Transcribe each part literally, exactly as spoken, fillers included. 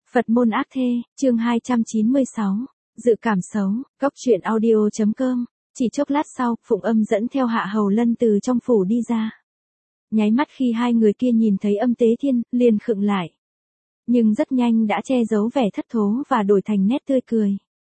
Phật môn ác thê, chương hai trăm chín mươi sáu, dự cảm xấu, góc truyện audio.com. Chỉ chốc lát sau, Phụng Âm dẫn theo Hạ Hầu Lân từ trong phủ đi ra. Nháy mắt khi hai người kia nhìn thấy Âm Tế Thiên, liền khựng lại. Nhưng rất nhanh đã che giấu vẻ thất thố và đổi thành nét tươi cười.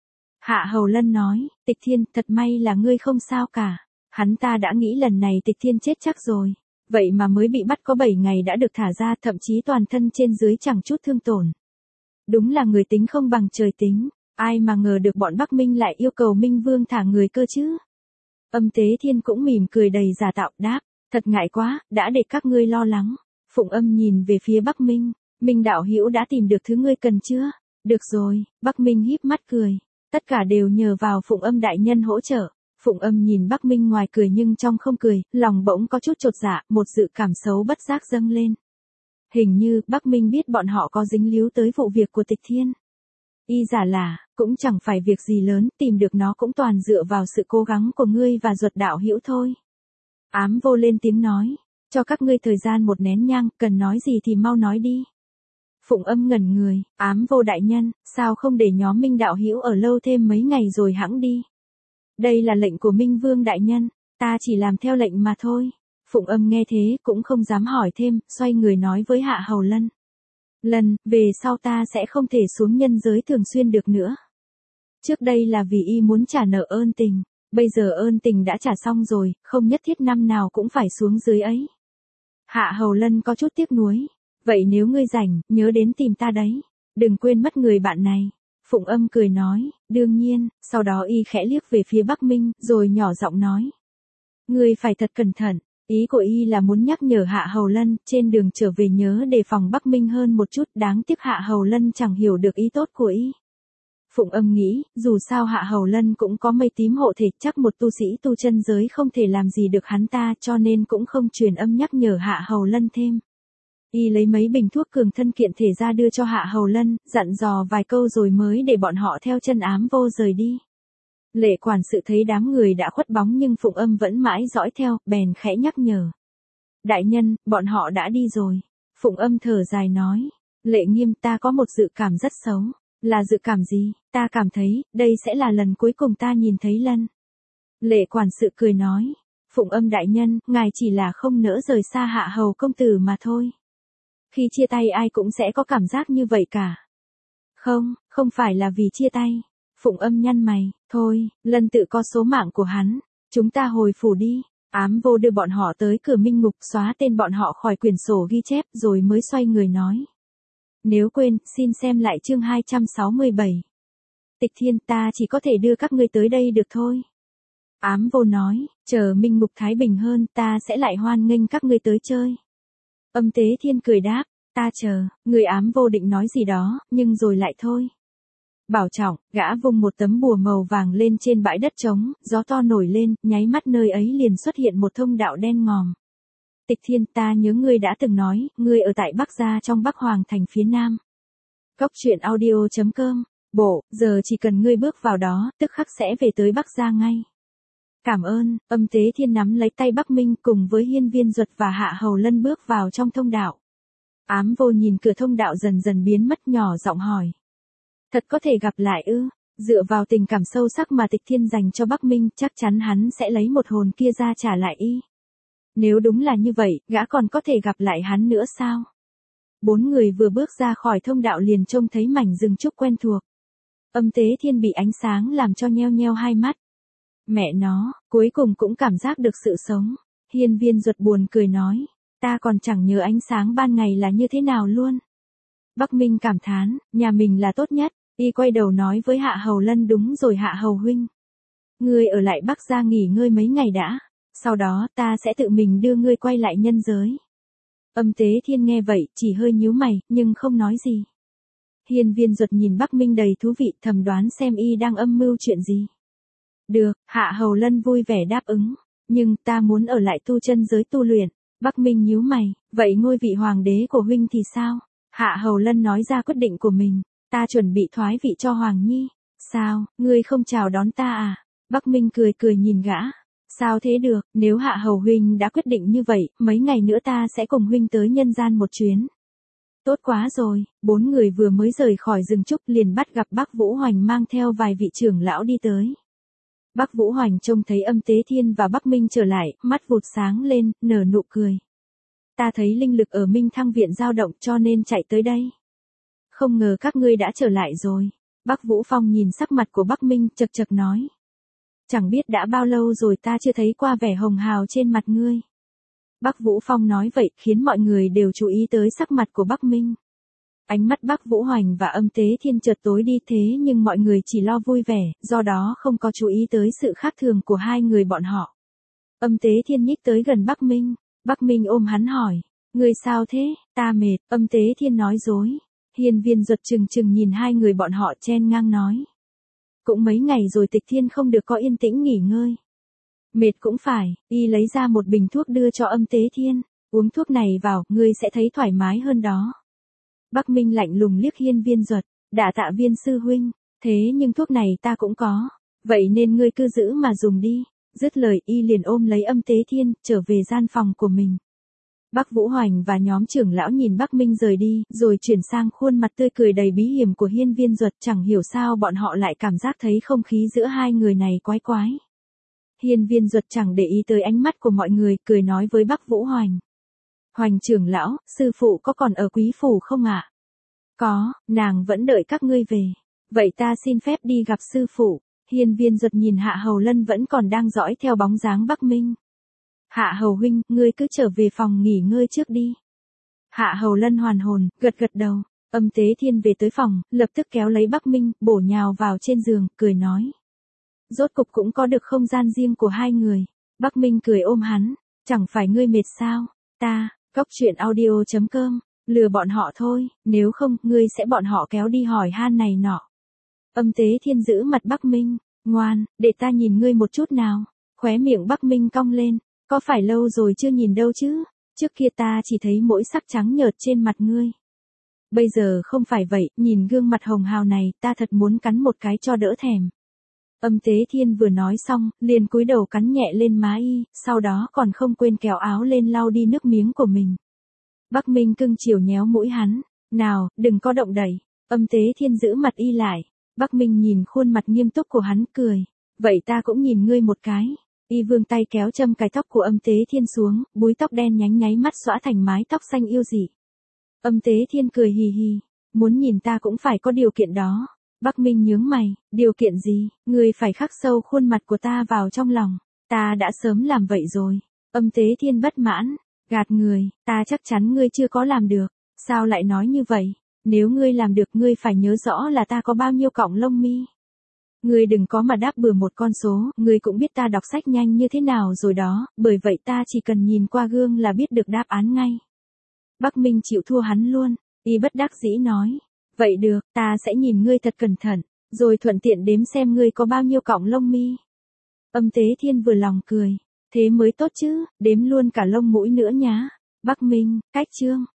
Hạ Hầu Lân nói, Tịch Thiên, thật may là ngươi không sao cả. Hắn ta đã nghĩ lần này Tịch Thiên chết chắc rồi. Vậy mà mới bị bắt có bảy ngày đã được thả ra, thậm chí toàn thân trên dưới chẳng chút thương tổn. Đúng là người tính không bằng trời tính, ai mà ngờ được bọn Bắc Minh lại yêu cầu Minh Vương thả người cơ chứ. Âm Tế Thiên cũng mỉm cười đầy giả tạo đáp, thật ngại quá, đã để các ngươi lo lắng. Phụng Âm nhìn về phía Bắc Minh, Minh đạo hữu đã tìm được thứ ngươi cần chưa? Được rồi, Bắc Minh híp mắt cười, tất cả đều nhờ vào Phụng Âm đại nhân hỗ trợ. Phụng Âm nhìn Bắc Minh ngoài cười nhưng trong không cười, lòng bỗng có chút chột dạ, một dự cảm xấu bất giác dâng lên. Hình như Bắc Minh biết bọn họ có dính líu tới vụ việc của Tịch Thiên. Y giả là, cũng chẳng phải việc gì lớn, tìm được nó cũng toàn dựa vào sự cố gắng của ngươi và Duật đạo hữu thôi. Ám Vô lên tiếng nói, cho các ngươi thời gian một nén nhang, cần nói gì thì mau nói đi. Phụng Âm ngẩn người, Ám Vô đại nhân, sao không để nhóm Minh đạo hữu ở lâu thêm mấy ngày rồi hẵng đi. Đây là lệnh của Minh Vương đại nhân, ta chỉ làm theo lệnh mà thôi. Phụng Âm nghe thế cũng không dám hỏi thêm, xoay người nói với Hạ Hầu Lân. Lân, về sau ta sẽ không thể xuống nhân giới thường xuyên được nữa. Trước đây là vì y muốn trả nợ ơn tình, bây giờ ơn tình đã trả xong rồi, không nhất thiết năm nào cũng phải xuống dưới ấy. Hạ Hầu Lân có chút tiếc nuối, vậy nếu ngươi rảnh, nhớ đến tìm ta đấy, đừng quên mất người bạn này. Phụng Âm cười nói, đương nhiên, sau đó y khẽ liếc về phía Bắc Minh, rồi nhỏ giọng nói. Ngươi phải thật cẩn thận. Ý của y là muốn nhắc nhở Hạ Hầu Lân, trên đường trở về nhớ đề phòng Bắc Minh hơn một chút, đáng tiếc Hạ Hầu Lân chẳng hiểu được ý tốt của y. Phụng Âm nghĩ, dù sao Hạ Hầu Lân cũng có mây tím hộ thể, chắc một tu sĩ tu chân giới không thể làm gì được hắn ta, cho nên cũng không truyền âm nhắc nhở Hạ Hầu Lân thêm. Y lấy mấy bình thuốc cường thân kiện thể ra đưa cho Hạ Hầu Lân, dặn dò vài câu rồi mới để bọn họ theo chân Ám Vô rời đi. Lệ quản sự thấy đám người đã khuất bóng nhưng Phụng Âm vẫn mãi dõi theo, bèn khẽ nhắc nhở. Đại nhân, bọn họ đã đi rồi. Phụng Âm thở dài nói. Lệ Nghiêm, ta có một dự cảm rất xấu. Là dự cảm gì? Ta cảm thấy, đây sẽ là lần cuối cùng ta nhìn thấy Lân. Lệ quản sự cười nói. Phụng Âm đại nhân, ngài chỉ là không nỡ rời xa Hạ Hầu công tử mà thôi. Khi chia tay ai cũng sẽ có cảm giác như vậy cả. Không, không phải là vì chia tay. Phụng Âm nhăn mày, thôi, Lân tự có số mạng của hắn, chúng ta hồi phủ đi. Ám Vô đưa bọn họ tới cửa Minh Ngục, xóa tên bọn họ khỏi quyển sổ ghi chép rồi mới xoay người nói. Nếu quên, xin xem lại chương hai trăm sáu mươi bảy. Tịch Thiên, ta chỉ có thể đưa các ngươi tới đây được thôi. Ám Vô nói, chờ Minh Ngục thái bình hơn, ta sẽ lại hoan nghênh các ngươi tới chơi. Âm Tế Thiên cười đáp, ta chờ. Người Ám Vô định nói gì đó, nhưng rồi lại thôi. Bảo trọng, gã vung một tấm bùa màu vàng lên trên bãi đất trống, gió to nổi lên, nháy mắt nơi ấy liền xuất hiện một thông đạo đen ngòm. Tịch Thiên, ta nhớ ngươi đã từng nói, ngươi ở tại Bắc Gia trong Bắc Hoàng thành phía Nam. Góc truyện audio.com, bộ, giờ chỉ cần ngươi bước vào đó, tức khắc sẽ về tới Bắc Gia ngay. Cảm ơn. Âm Tế Thiên nắm lấy tay Bắc Minh cùng với Hiên Viên Duật và Hạ Hầu Lân bước vào trong thông đạo. Ám Vô nhìn cửa thông đạo dần dần biến mất, nhỏ giọng hỏi. Thật có thể gặp lại ư? Dựa vào tình cảm sâu sắc mà Tịch Thiên dành cho Bắc Minh, chắc chắn hắn sẽ lấy một hồn kia ra trả lại y. Nếu đúng là như vậy, gã còn có thể gặp lại hắn nữa sao? Bốn người vừa bước ra khỏi thông đạo liền trông thấy mảnh rừng trúc quen thuộc. Âm Tế Thiên bị ánh sáng làm cho nheo nheo hai mắt. Mẹ nó, cuối cùng cũng cảm giác được sự sống. Hiên Viên Duật buồn cười nói, ta còn chẳng nhớ ánh sáng ban ngày là như thế nào luôn. Bắc Minh cảm thán, nhà mình là tốt nhất. Y quay đầu nói với Hạ Hầu Lân, đúng rồi Hạ Hầu huynh. Ngươi ở lại Bắc Gia nghỉ ngơi mấy ngày đã. Sau đó ta sẽ tự mình đưa ngươi quay lại nhân giới. Âm Tế Thiên nghe vậy, chỉ hơi nhíu mày, nhưng không nói gì. Hiên Viên Duật nhìn Bắc Minh đầy thú vị, thầm đoán xem y đang âm mưu chuyện gì. Được, Hạ Hầu Lân vui vẻ đáp ứng. Nhưng ta muốn ở lại tu chân giới tu luyện. Bắc Minh nhíu mày, vậy ngôi vị hoàng đế của huynh thì sao? Hạ Hầu Lân nói ra quyết định của mình. Ta chuẩn bị thoái vị cho Hoàng Nhi. Sao, ngươi không chào đón ta à? Bắc Minh cười cười nhìn gã. Sao thế được, nếu Hạ Hầu huynh đã quyết định như vậy, mấy ngày nữa ta sẽ cùng huynh tới nhân gian một chuyến. Tốt quá rồi, bốn người vừa mới rời khỏi rừng trúc liền bắt gặp Bắc Vũ Hoành mang theo vài vị trưởng lão đi tới. Bắc Vũ Hoành trông thấy Âm Tế Thiên và Bắc Minh trở lại, mắt vụt sáng lên, nở nụ cười. Ta thấy linh lực ở Minh Thăng Viện dao động cho nên chạy tới đây. Không ngờ các ngươi đã trở lại rồi. Bắc Vũ Phong nhìn sắc mặt của Bắc Minh chật chật nói. Chẳng biết đã bao lâu rồi ta chưa thấy qua vẻ hồng hào trên mặt ngươi. Bắc Vũ Phong nói vậy khiến mọi người đều chú ý tới sắc mặt của Bắc Minh. Ánh mắt Bắc Vũ Hoành và Âm Tế Thiên chợt tối đi thế nhưng mọi người chỉ lo vui vẻ, do đó không có chú ý tới sự khác thường của hai người bọn họ. Âm Tế Thiên nhích tới gần Bắc Minh, Bắc Minh ôm hắn hỏi, người sao thế, ta mệt, Âm Tế Thiên nói dối. Hiên Viên Duật chừng chừng nhìn hai người bọn họ chen ngang nói. Cũng mấy ngày rồi Tịch Thiên không được có yên tĩnh nghỉ ngơi. Mệt cũng phải, y lấy ra một bình thuốc đưa cho Âm Tế Thiên, uống thuốc này vào, ngươi sẽ thấy thoải mái hơn đó. Bắc Minh lạnh lùng liếc Hiên Viên Duật, đả tạ Viên sư huynh, thế nhưng thuốc này ta cũng có, vậy nên ngươi cứ giữ mà dùng đi. Dứt lời y liền ôm lấy Âm Tế Thiên, trở về gian phòng của mình. Bắc Vũ Hoành và nhóm trưởng lão nhìn Bắc Minh rời đi, rồi chuyển sang khuôn mặt tươi cười đầy bí hiểm của Hiên Viên Duật, chẳng hiểu sao bọn họ lại cảm giác thấy không khí giữa hai người này quái quái. Hiên Viên Duật chẳng để ý tới ánh mắt của mọi người, cười nói với Bắc Vũ Hoành. Hoành trưởng lão, sư phụ có còn ở Quý phủ không ạ? Có, nàng vẫn đợi các ngươi về. Vậy ta xin phép đi gặp sư phụ. Hiên Viên Duật nhìn Hạ Hầu Lân vẫn còn đang dõi theo bóng dáng Bắc Minh. Hạ Hầu huynh, ngươi cứ trở về phòng nghỉ ngơi trước đi. Hạ Hầu Lân hoàn hồn, gật gật đầu. Âm Tế Thiên về tới phòng, lập tức kéo lấy Bắc Minh, bổ nhào vào trên giường, cười nói. Rốt cục cũng có được không gian riêng của hai người. Bắc Minh cười ôm hắn, chẳng phải ngươi mệt sao, ta, Cóc Truyện Audio chấm com, lừa bọn họ thôi, nếu không, ngươi sẽ bọn họ kéo đi hỏi han này nọ. Âm Tế Thiên giữ mặt Bắc Minh, ngoan, để ta nhìn ngươi một chút nào. Khóe miệng Bắc Minh cong lên, có phải lâu rồi chưa nhìn đâu chứ, trước kia ta chỉ thấy mỗi sắc trắng nhợt trên mặt ngươi. Bây giờ không phải vậy, nhìn gương mặt hồng hào này, ta thật muốn cắn một cái cho đỡ thèm. Âm Tế Thiên vừa nói xong, liền cúi đầu cắn nhẹ lên má y, sau đó còn không quên kéo áo lên lau đi nước miếng của mình. Bắc Minh cưng chiều nhéo mũi hắn, nào, đừng có động đậy. Âm Tế Thiên giữ mặt y lại. Bắc Minh nhìn khuôn mặt nghiêm túc của hắn cười, vậy ta cũng nhìn ngươi một cái. Y vươn tay kéo châm cài tóc của Âm Tế Thiên xuống, búi tóc đen nhánh nháy mắt xõa thành mái tóc xanh yêu dị. Âm Tế Thiên cười hì hì, muốn nhìn ta cũng phải có điều kiện đó. Bắc Minh nhướng mày, điều kiện gì, ngươi phải khắc sâu khuôn mặt của ta vào trong lòng, ta đã sớm làm vậy rồi. Âm Tế Thiên bất mãn, gạt người, ta chắc chắn ngươi chưa có làm được, sao lại nói như vậy, nếu ngươi làm được ngươi phải nhớ rõ là ta có bao nhiêu cọng lông mi. Ngươi đừng có mà đáp bừa một con số, ngươi cũng biết ta đọc sách nhanh như thế nào rồi đó, bởi vậy ta chỉ cần nhìn qua gương là biết được đáp án ngay. Bắc Minh chịu thua hắn luôn, y bất đắc dĩ nói. Vậy được, ta sẽ nhìn ngươi thật cẩn thận, rồi thuận tiện đếm xem ngươi có bao nhiêu cọng lông mi. Âm Tế Thiên vừa lòng cười, thế mới tốt chứ, đếm luôn cả lông mũi nữa nhá. Bắc Minh, cách chương.